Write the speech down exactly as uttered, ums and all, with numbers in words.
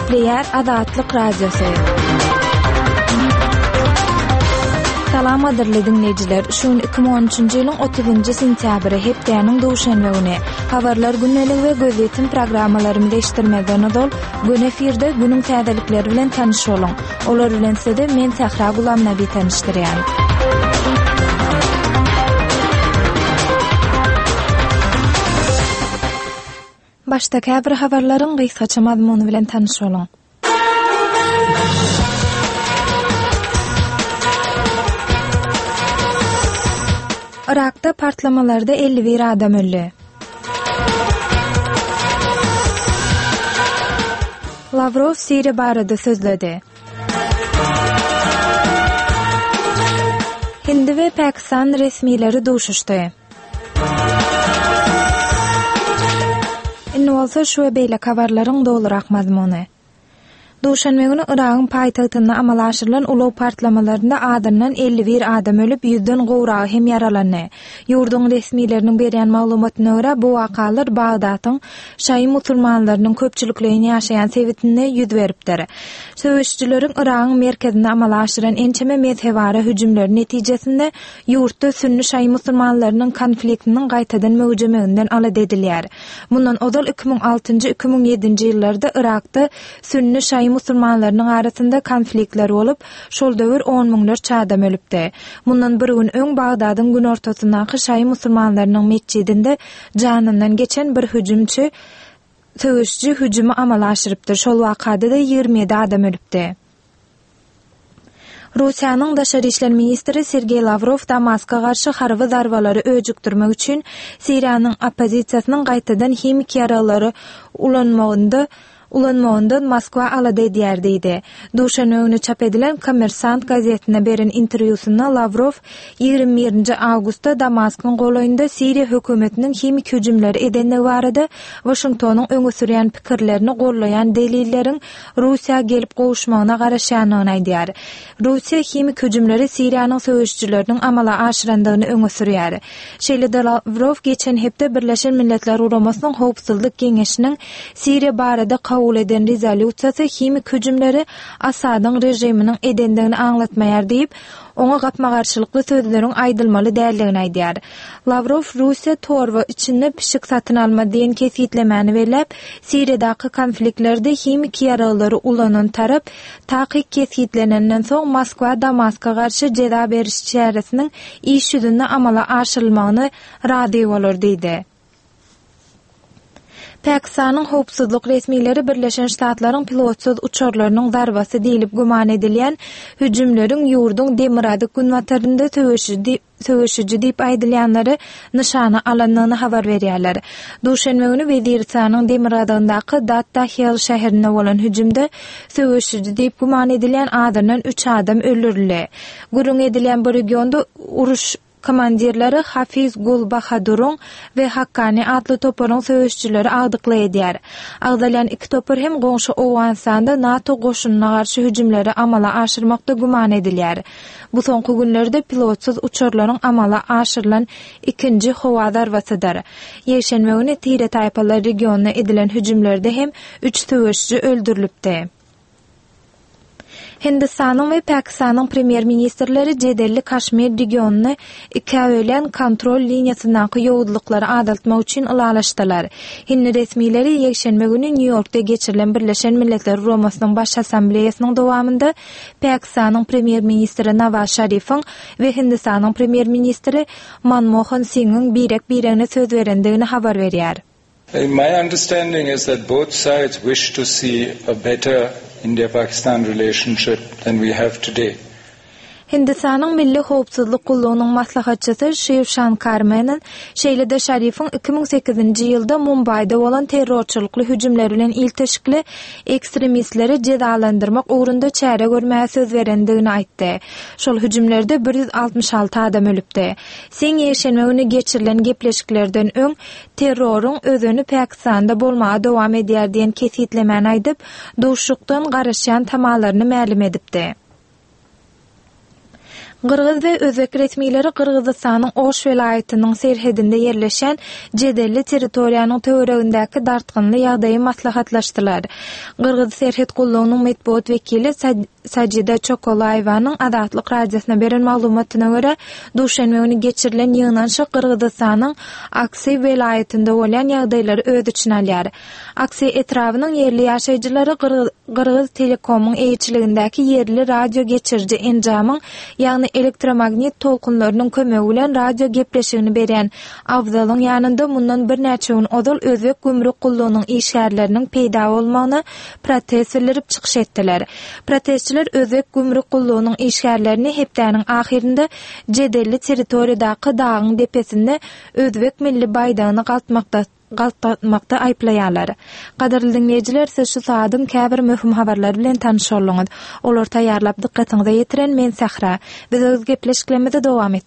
Nükleer Azatlyk Radiosu. Salam adirli dinleyijiler. Şuun iki bin on üçünji ýylyň otuzynjy sentýabry hepdeniň duşanby güni. Habarlar günnelik we gözetim programmalaryny değiştirmeden odol. Gün efirde günüň täzelikleri bilen tanyş bolun. Olar bilen sizde men Sahra Gulamnaby tanışdyrýan. Başdaki bir habarlaryň gysgaça mazmuny bilen tanyş bolun. Irak'ta partlamalarda elli bir adam öldü. Lavrov Siriya barada sözledi. Hindi we Pakistan resmileri duşuşdy. Indi bolsa şu beýle habarlaryň dolurak mazmuny. Duşanby güni Iragyň paýtagtynda amal aşyrylan ulug partlamalarynda adamdan elli bir adam ölüp ýüzden gowragy hem yaralandy. Ýurduň resmileriniň berýän maglumatyna görä bu wakalar Bagdatyň şaý musulmanlarynyň köpçülikligini ýaşaýan sebitinde ýüz beripdir. Söwüşçüleriň Iragyň merkezinde amal aşyran ençeme mezhebara hüjümler netijesinde ýurtda sünni şaý musulmanlarynyň konfliktiniň gaýtadan möwjümeginden alad edilýär. Bundan odal iki bin altynjy iki bin ýedinji ýyllarda Irakda sünni şaý musulmanlarynyň arasynda konfliktler bolup, şol döwür on miňlerçe adam ölüpdi. Mundan bir gün öň Bagdadyň gün ortasyndaky şaý musulmanlarynyň mescidinde janyndan geçen bir hüjümçi söwüşçi hüjümi amal aşyrypdyr. Şol wakada da ýygrimi yedi adam ölüpdi. Russiýanyň Daşary işler ministri Sergey Lavrov Damaska garşy harby zarbalary öjükdirmek üçin Siriýanyň opozisiýasynyň gaýtadan hemik ýaralary ulanmagynda ulanmağından Moskva alada edýär diýdi. Duşan öňüne çap edilen Kommersant gazetine beren interwýusynda Lavrov ýygrimi birinji awgustda Damaskyň golaýynda Siriýa hökümetiniň hemik hüjümleri edendigi barada Washingtonyň öňe sürýän pikirlerini gollaýan delillerin Russiýa gelip gowuşmagyna garaşýanyny aýdýar. Russiýa hemik hüjümleri Siriýanyň söwüşçüleriniň amala aşyrandygyny öňe sürýär. Şeýle Lavrov geçen hepde Birleşen Milletler Guramasynyň Howpsuzlyk Geňeşiniň Siriýa barada kabul eden rezolýusiýasy hemik hüjümleri Asadyň rejiminiň edendigini aňlatmaýar diýip, oňa gapma-garşylykly sözleriň aýdylmaly däldigini aýdýar. Lavrov Russiýa torwa içinde pişik satyn alma diýen kesitlemeni berip, Siriýadaky konfliktlerde hemik ýaralary ulanan tarap takyk kesitlenenden soň Moskwa Damaska garşy jeda beriş çäresiniň iş ýüzünde amala aşyrylmagyny rady bolar diýdi. Pakistanyň howpsuzlyk resmileri Birleşen Ştatlaryň pilotsuz uçarlarynyň zarbasy diýilip guman edilýän hüjümleriň ýurduň Demirady günwatarynda töweşidi söwüşüji diýip aýdylýanlary nyşana alanlygyny habar berýärler. Duşanby güni Weziristanyň Demiradyndaky Dat-Tahir şäherine bolan hüjümde söwüşüji diýip guman edilýän adamdan üç adam öldürildi. Gurun edilýän bu regionda uruş komandirleri Hafiz Gul Bahadurun ve Hakkani adlı toporun söwüşçüleri agdykly edýär. Agdalyan iki topor hem goňşy Owganistanda NATO goşunyna garşy hüjümleri amala aşyrmakda guman edilýär. Bu soňky günlerde pilotsuz uçarlaryň amala aşyrylan ikinji howa zarbasydyr. Ýeşenme güni Tire taýpalar regionuna edilen hüjümlerde hem üç söwüşçü öldürilipdi. Hindistanyň we Pakistanyň premier ministrleri Jedelli Kaşmir regionuny iki ölen kontrol liniýasyndaky ýowuzlyklary adaltmak üçin ılalaşdylar. Hindi resmileri ýekşenme güni New Yorkda geçirilen Birleşen Milletler Guramasynyň baş assambleýasynyň dowamında Pakistanyň premier ministri Nawaz Şerifiň we Hindistanyň premier ministri Manmohan Singh'in birek birine söz berendigini habar berýär. My understanding is that both sides wish to see a better India-Pakistan relationship than we have today. Hindistanyň Milli Howpsuzlyk Gullugynyň maslahatçysy Shiv Shankar Menon şeýle-de Şerifiň iki bin sekizinji ýylda Mumbaýda bolan terrorçylykly hüjümler bilen ilteşikli ekstremistleri cezalandyrmak ugrunda çäre görmäge söz berendigini aýtdy. Şol hüjümlerde bir yüz altmış alty adam ölüpdi. Sen ýeşenme güni geçirilen gepleşiklerden öň terroryň özüni Pakistanda bolmagy dowam edýär diýen kesitlemeni aýdyp, duşlukdan garaşýan tamalaryny ma'lum edipdi. Qırğız we Özbek resmiýetleri Qırgızstanyň Oş welaýatynyň serhedinde ýerleşen Jedelli territoriýanyň töweregindäki dartgynly ýagdaýy maslahatlaşdylar. Qırgız serhed gullugynyň medpuat wekili Sajida Çokolaýewanyň Adatlyk radiosyna beren maglumatyna görä, duşanbe güni geçirilen ýygnanşa Qırgızstanyň Aksy welaýatynda bolan ýagdaýlary öz içine alýar. Aksy etrawynyň yerli ýaşaýjylary Qırgız Telekomyň eýçiligindäki yerli radio geçirji enjamyň, ýagny elektromagnet tolkunlarynyň kömegi bilen radio gepleşigini beren awzalyň ýanynda mundan bir näçe gün odal Özbek gümrük gullugynyň işgärleriniň peýda bolmagyna protest bildirip çykyş etdiler. Protestçiler Özbek gümrük gullugynyň işgärlerini hepdäniň ahirinde Jedelli territoriýadaky dagyň depesinde Özbek milli baýdagyny galtmakda galtatmakda aýplaýarlar. Gaderli dinleýijiler, siz şu saatym käbir möhüm habarlar bilen tanışýarlyňyz. Olar taýýarlap dikkatiňize ýetiren men Sahra. Biz öz gepleşiklerimize dowam etdirýär.